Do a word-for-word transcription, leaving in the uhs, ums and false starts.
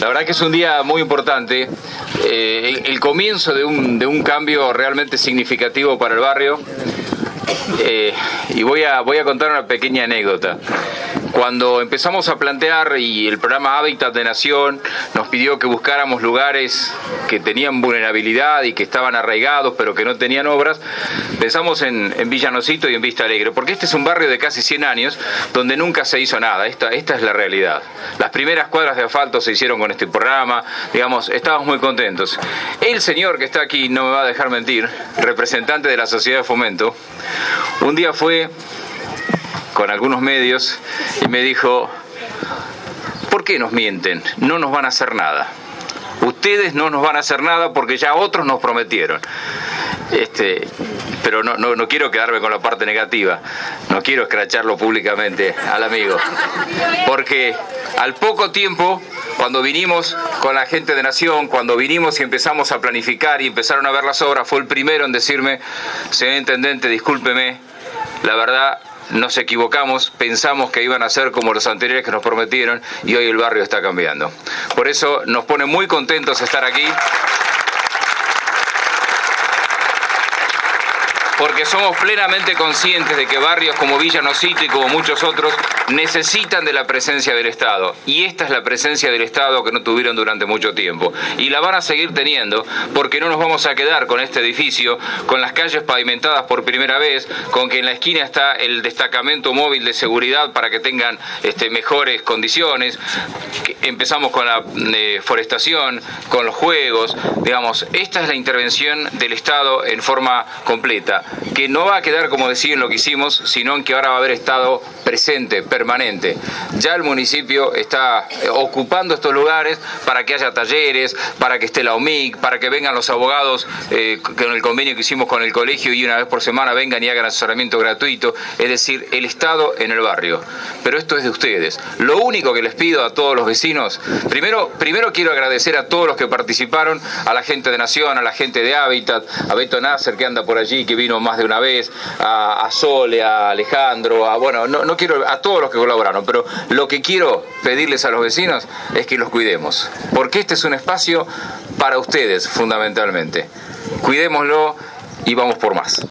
La verdad que es un día muy importante, eh, el, el comienzo de un, de un cambio realmente significativo para el barrio. Eh, y voy a, voy a contar una pequeña anécdota. Cuando empezamos a plantear y el programa Hábitat de Nación nos pidió que buscáramos lugares que tenían vulnerabilidad y que estaban arraigados pero que no tenían obras, pensamos en, en Villanocito y en Vista Alegre, porque este es un barrio de casi cien años donde nunca se hizo nada. Esta, esta es la realidad. Las primeras cuadras de asfalto se hicieron con este programa, digamos, estábamos muy contentos. El señor que está aquí, no me va a dejar mentir, representante de la Sociedad de Fomento, un día fue con algunos medios y me dijo: ¿por qué nos mienten? No nos van a hacer nada. Ustedes no nos van a hacer nada porque ya otros nos prometieron. Este, pero no, no, no quiero quedarme con la parte negativa, no quiero escracharlo públicamente al amigo, porque al poco tiempo, cuando vinimos con la gente de Nación, cuando vinimos y empezamos a planificar y empezaron a ver las obras, fue el primero en decirme: señor intendente, discúlpeme, la verdad nos equivocamos, pensamos que iban a ser como los anteriores que nos prometieron y hoy el barrio está cambiando. Por eso nos pone muy contentos estar aquí, porque somos plenamente conscientes de que barrios como Villanocito y como muchos otros necesitan de la presencia del Estado, y esta es la presencia del Estado que no tuvieron durante mucho tiempo, y la van a seguir teniendo, porque no nos vamos a quedar con este edificio, con las calles pavimentadas por primera vez, con que en la esquina está el destacamento móvil de seguridad para que tengan este, mejores condiciones. Empezamos con la eh, forestación, con los juegos, digamos, esta es la intervención del Estado en forma completa, que no va a quedar, como decía, en lo que hicimos, sino en que ahora va a haber Estado presente, permanente. Ya el municipio está ocupando estos lugares para que haya talleres, para que esté la O M I C, para que vengan los abogados eh, con el convenio que hicimos con el colegio y una vez por semana vengan y hagan asesoramiento gratuito, es decir, el Estado en el barrio. Pero esto es de ustedes. Lo único que les pido a todos los vecinos, primero, primero quiero agradecer a todos los que participaron, a la gente de Nación, a la gente de Hábitat, a Beto Nasser que anda por allí, que vino más de una vez, a, a Sole, a Alejandro, a bueno, no, no quiero, a todos los que colaboraron, pero lo que quiero pedirles a los vecinos es que los cuidemos, porque este es un espacio para ustedes fundamentalmente. Cuidémoslo y vamos por más.